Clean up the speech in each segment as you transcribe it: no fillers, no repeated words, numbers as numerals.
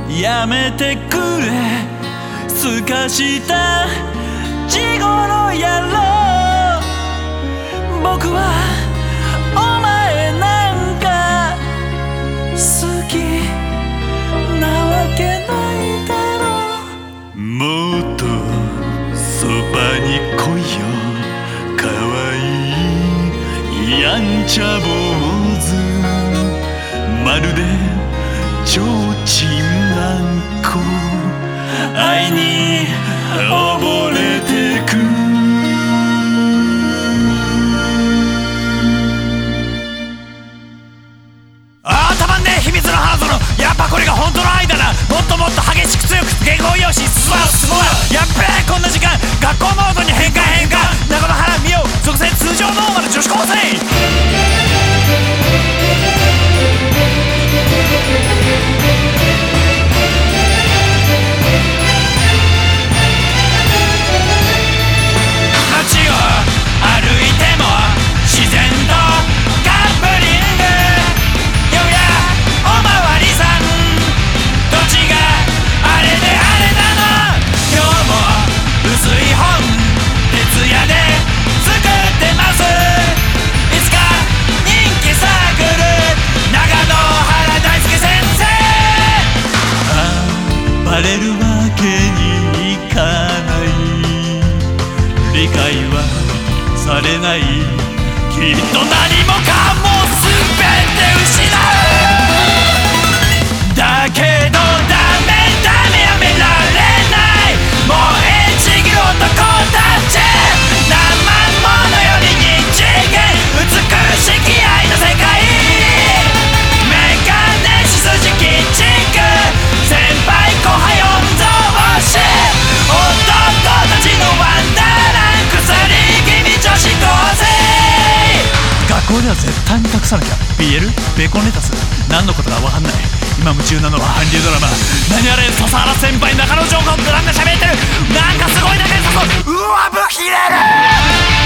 やめてくれすかした地頃やろう。僕はお前なんか好きなわけないだろう。もっとそばに来いよかわいいやんちゃ坊主。まるでちょうちんあんこ愛に溺れてく。あーたまんねえ秘密の花園。やっぱこれが本当の愛だな。もっともっと激しく強く原稿用紙進もう。やっべえこんな時間学校モードに変換中野原美桜属性通常ノーマル女子高生。バレるわけにいかない。理解はされない。きっと何もかも全て失う。だけどダメやめられない。燃えちぎる男たち。生ものより二次元美しき愛の世界。メガネし筋鬼畜先輩後輩御曹司男たちのワンダーラン腐り気味女子高生。学校では絶対に隠さなきゃ。 BL？ ベーコンレタス？何のことか分かんない。今夢中なのは韓流ドラマ。何あれ笹原先輩中野城子グランが喋ってる。なんかすごいだけでさそう。うわぶひれる。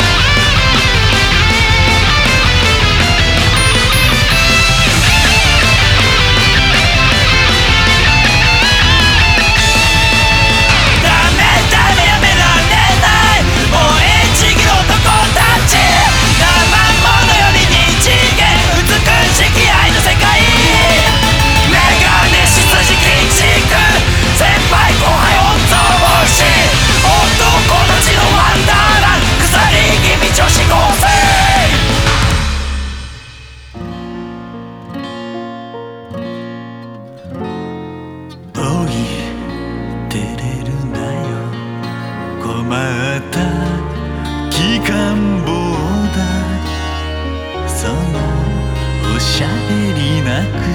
困った機関棒だ。そのおしゃべりなく